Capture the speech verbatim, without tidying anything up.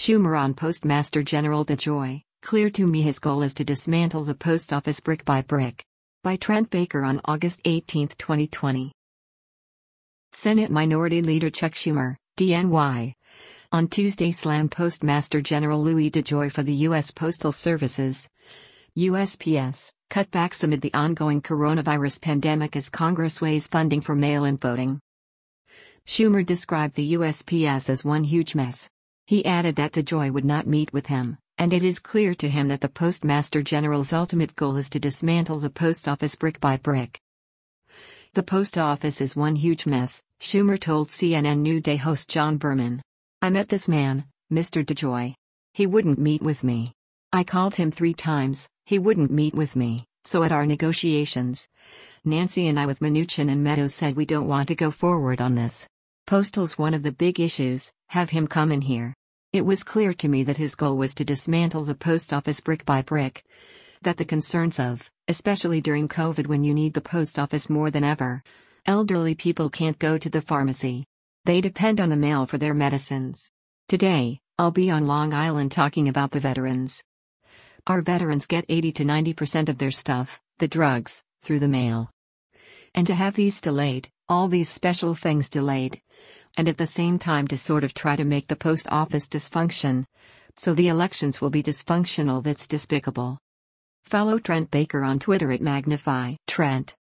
Schumer on Postmaster General DeJoy, clear to me his goal is to dismantle the post office brick by brick. By Trent Baker on August eighteenth, twenty twenty. Senate Minority Leader Chuck Schumer, D N Y, on Tuesday slammed Postmaster General Louis DeJoy for the U S Postal Service's U S P S cutbacks amid the ongoing coronavirus pandemic as Congress weighs funding for mail-in voting. Schumer described the U S P S as one huge mess. He added that DeJoy would not meet with him, and it is clear to him that the Postmaster General's ultimate goal is to dismantle the post office brick by brick. The post office is one huge mess, Schumer told C N N New Day host John Berman. I met this man, Mister DeJoy. He wouldn't meet with me. I called him three times, he wouldn't meet with me, so at our negotiations, Nancy and I with Mnuchin and Meadows said we don't want to go forward on this. Postal's one of the big issues, have him come in here. It was clear to me that his goal was to dismantle the post office brick by brick. That the concerns of, especially during COVID when you need the post office more than ever. Elderly people can't go to the pharmacy. They depend on the mail for their medicines. Today, I'll be on Long Island talking about the veterans. Our veterans get eighty to ninety percent of their stuff, the drugs, through the mail. And to have these delayed, all these special things delayed, and at the same time to sort of try to make the post office dysfunction, so the elections will be dysfunctional, that's despicable. Follow Trent Baker on Twitter at Magnify Trent.